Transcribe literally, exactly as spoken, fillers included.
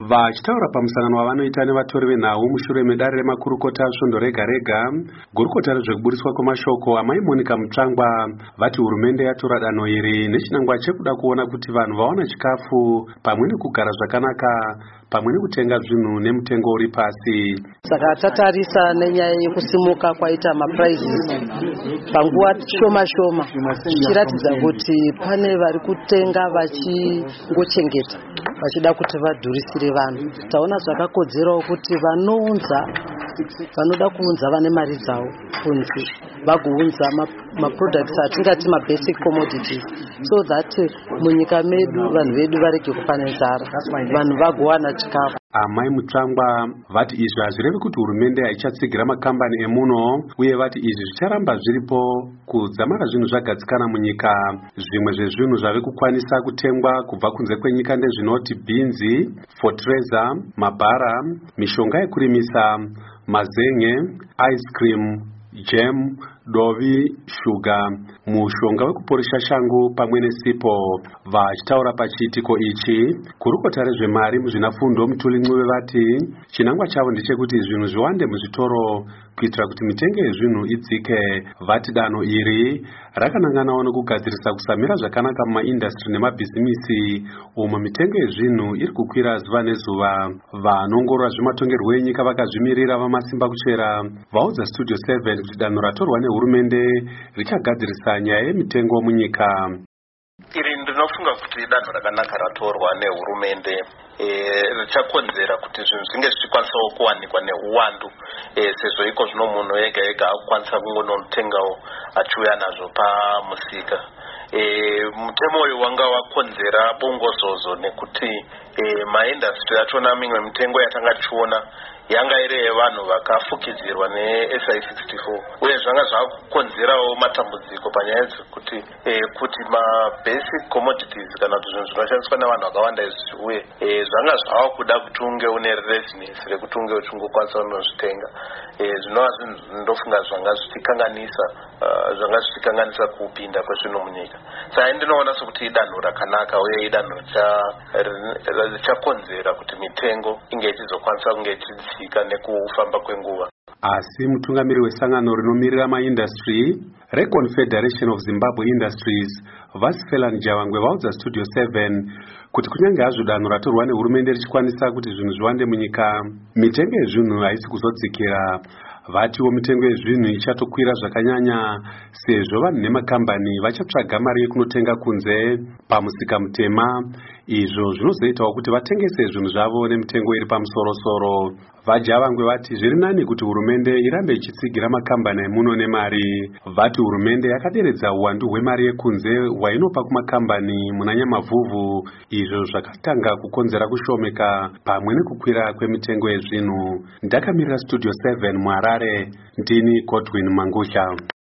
Vachitaura pamusangano wavanoita nevatori venhau mushure medare remakurukota svondo rega rega, gurukota rezvekuburiswa kwemashoko amai Monica Mutsvangwa vati hurumende yatora danho iri nechinangwa chekuda kuona kuti vanhu vawana chikafu pamwe nekugara zvakanaka pamwe nekutenga zvinhu nemutengo uri pasi. Saka tatarisa nenyaya yekusimuka kwaita maprizes panguva shoma shoma zvichiratidza kuti pane vari kutenga vachingochengeta vachida kuti vadhurisire vanhu. Taona zvakakodzerawo kuti vanounza vanoda kuunza vane mari dzavo kunze vagounza maproducts atingati mabasic commodities so that munyika medu vanhu vedu varege kufa nenzara, vanhu vagowana chikafu. Amai Mutsvangwa vati izvi hazvirevi kuti hurumende haichatsigira makambani emuno, uye vati izvi zvicharamba zviripo kudzamara zvinhu zvagadzikana munyika. Zvimwe zvezvinhu zvave kukwanisa kutengwa kubva kunze kwenyika ndezvinoti bhinzi, fotreza, mabhara, mishonga yekurimisa, mazen'e, ice cream, jam, dovi, shuga, mushonga wekuporesha shangu pamwe nesipo. Vachitaura pachiitiko ichi, gurukota rezvemari muzvinafundo Mutulin'uve vati chinangwa chavo ndechekuti zvinhu zviwande muzvitoro kuitira kuti mitengo yezvinhu idzike. Vati danho iri rakananganawo nekugadzirisa kusamira zvakanaka mumaindastri nemabhizimisi umo mitengo yezvinhu iri kukwira zuva nezuva. Vanongorora zvematongerwo enyika vakazvimirira vamasimba kuchera vaudza Studio seven kuti danho ratorwa nehurumende richagadzirisa nyaya yemitengo munyika. Iri ndinofunga kuti danho rakanaka ratorwa nehurumende richakonzera kuti zvinhu zvinge zvichikwanisawo kuwanikwa neuwandu sezvo iko zvino munhu ega ega akukwanisa kungonotengawo achiuya nazvo pamusika. Mutemo uyu wanga wakonzera bongozozo nekuti maindastri achona mimwe mitengo yatanga tichiona yanga iri yevanhu vakafukidzirwa ne-S I sixty-four uye zvanga zvakukonzerawo matambudziko panyaya dzekuti kuti mabasic commodities kana kuti zvinhu zvinoshandiswa nevanhu vakawanda izvi uye zvanga zvava kuda kuti unge une readiness rekuti unge uchingokwanisa kunozvitenga. Zvinova zvinhu ndofunga zvanga zvichikanganisa zvanga zvichikanganisa kupinda kwezvinhu munyika. Saka ndinoona sokuti idanho rakanaka uye idanho richakonzera kuti mitengo inge ichizokwanisa kunge ichidzika nekufamba kwenguva. Asi mutungamiri wesangano rinomirira maindastry reConfederation of Zimbabwe Industries Vasfelan Javangwe vaudza Studio seven kuti kunyange hazvo danho ratorwa nehurumende richikwanisa kuti zvinhu zviwande munyika, mitengo yezvinhu haisi kuzodzikira. Vatiwo mitengo yezvinhu ichatokwira zvakanyanya sezvo vanhu nemakambani vachatsvaga mari yekunotenga kunze pamusika mutema, izvo zvinozoitawo kuti vatengese zvinhu zvavo nemitengo iri pamusorosoro. Vajavangwe vati zviri nani kuti hurumende irambe ichitsigira makambani emuno nemari. Vati hurumende yakaderedza uwandu hwemari yekunze hwainopa kumakambani muna Nyamavhuvhu, izvo zvakatanga kukonzera kushomeka pamwe nekukwira kwemitengo yezvinhu. Ndakamirira Studio seven muHarare, ndini Godwin Mangusha.